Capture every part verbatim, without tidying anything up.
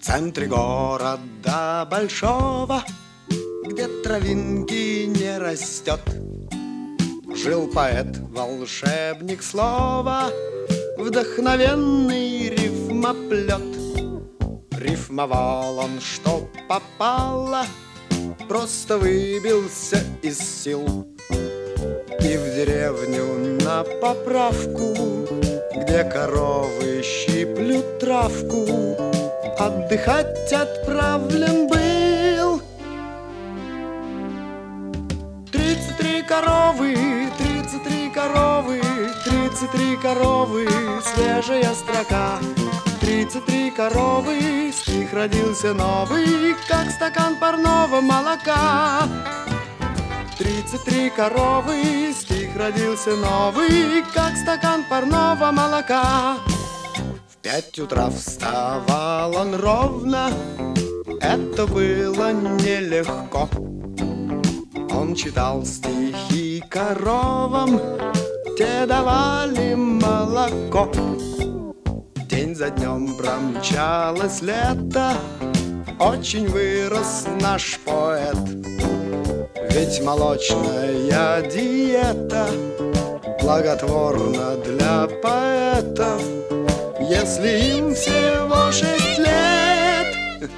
центре города большого, где травинки не растет, жил поэт, волшебник слова, вдохновенный рифмоплет. Рифмовал он, что попало, просто выбился из сил. И в деревню на поправку, где коровы щиплют травку, отдыхать отправлен был. Тридцать три коровы, тридцать три коровы, тридцать три коровы, свежая строка. Тридцать три коровы, стих родился новый, как стакан парного молока. Тридцать три коровы, стих родился новый, как стакан парного молока. В пять утра вставал он ровно, это было нелегко. Он читал стихи коровам, те давали молоко. День за днем промчалось лето, очень вырос наш поэт. Ведь молочная диета благотворна для поэтов, если им всего шесть лет.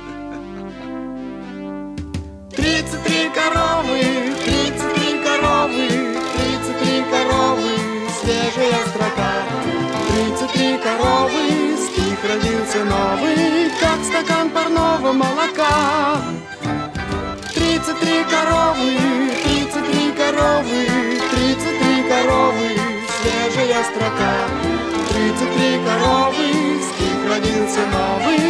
Тридцать три коровы, тридцать три коровы, тридцать три коровы, свежая строка. Тридцать три коровы, стих родился новый, как стакан парного молока. Тридцать три коровы, тридцать три коровы, тридцать три коровы, свежая строка. Тридцать три коровы, стих родился новый,